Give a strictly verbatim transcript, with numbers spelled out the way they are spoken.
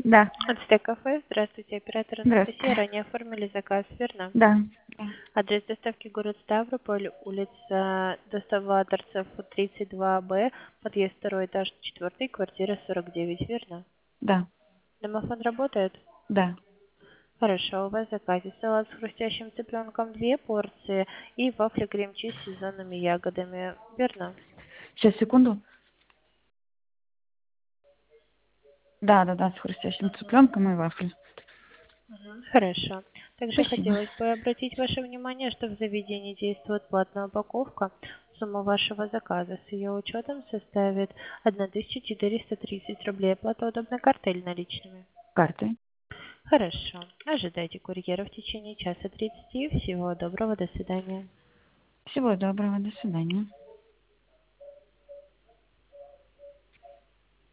Да. Ацтек кафе. Здравствуйте, оператор Анастасия. Здравствуйте. Ранее оформили заказ, верно? Да. Адрес доставки город Ставрополь, улица Достава Торцев, тридцать два Б, подъезд второй этаж, четвертый, квартира сорок девять, верно? Да. Домофон работает? Да. Хорошо, у вас в заказе салат с хрустящим цыпленком две порции и вафли крем-чиз с сезонными ягодами, верно? Сейчас, секунду. Да, да, да, с хрустящим Мгм. цыпленком и вафли. Мгм. Хорошо. Также Спасибо. хотелось бы обратить ваше внимание, что в заведении действует платная упаковка. Сумма вашего заказа с ее учетом составит тысяча четыреста тридцать рублей. Оплата удобной картой или наличными? Картой. Хорошо. Ожидайте курьера в течение часа тридцати. Всего доброго. До свидания. Всего доброго. До свидания.